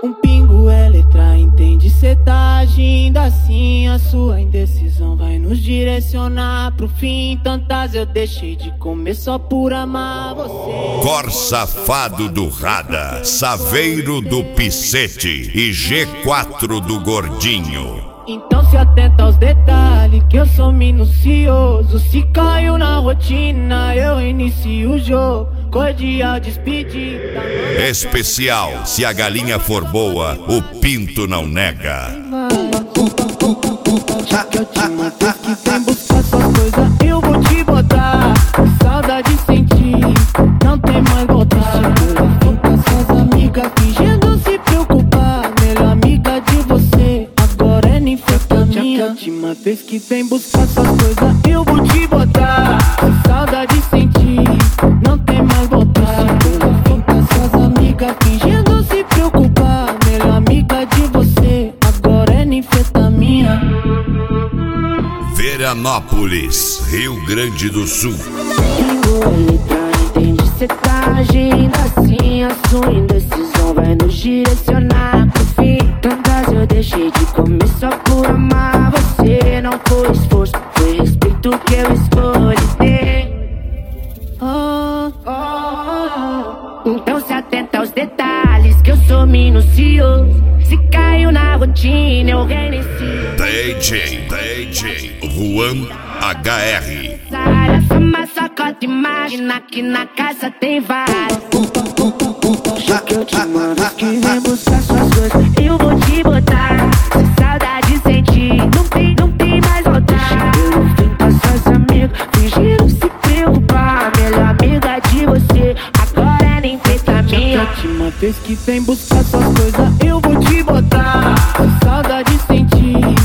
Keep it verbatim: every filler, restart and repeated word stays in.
Um pingo é letra, entende? Cê tá agindo assim, a sua indecisão vai nos direcionar pro fim. Tantas eu deixei de comer só por amar você. Cor Safado do Rada, Saveiro do Picete e G quatro do Gordinho. Então se atenta aos detalhes, que eu sou minucioso. Se caiu na rotina, eu inicio o jogo. Cordial despedida. Especial, se a galinha for boa, o pinto não nega. Já que eu te matei, que vem buscar suas coisas, eu vou te botar. Saudade sentir, não tem mais voltar. Vem com suas amigas fingindo se preocupar. Melhor amiga de você, agora é ninfeta minha. Já que a última vez que vem buscar suas coisas, eu vou te botar. Saudade sentir, não tem mais voltar. Vem com suas amigas fingindo se preocupar. Melhor amiga de você, agora é ninfeta minha. Veranópolis, Rio Grande do Sul. Entende? Cê tá agindo assim, a sua indecisão vai nos direcionar pro fim. Tantas eu deixei de comer só por amar você. Não foi esforço, foi respeito que eu escolhi ter. Oh, oh, oh. Então se atenta aos detalhes, que eu sou minucioso. Se caiu na rotina, eu reinicio. D J, D J, Juan H R. Essa massacota, imagina que na casa tem várias. Já que eu te mando, que vem buscar suas coisas, eu vou te botar. Se saudade sentir, não tem, não tem mais voltar. Eu vim com suas amigas, fingindo se preocupar. Melhor amiga de você, agora é nem feita minha. Já que a última vez que vem buscar suas coisas, eu vou te botar. Se saudade sentir,